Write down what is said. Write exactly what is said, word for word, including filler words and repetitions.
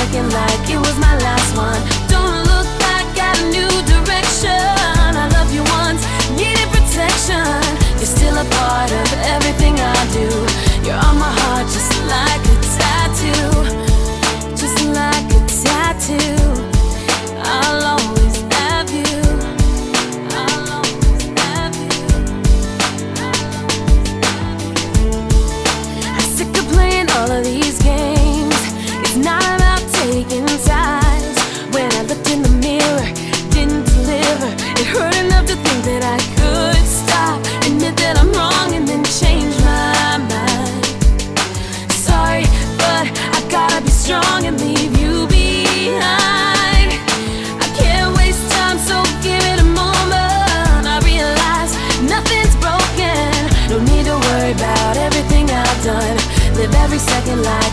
second like it was my last one. Don't look back, got a new direction. I love you once, needed protection. You're still a part of everything I do. You're on my heart just like a tattoo, just like a tattoo. I'll always have you. I'll always have you. I'm sick of playing all of these games. It's not about taking sides. When I looked in the mirror, didn't deliver. It hurt enough to think that I could stop, admit that I'm wrong, and then change my mind. Sorry, but I gotta be strong and leave you behind. I can't waste time, so give it a moment. I realize nothing's broken. No need to worry about everything I've done. Live every second like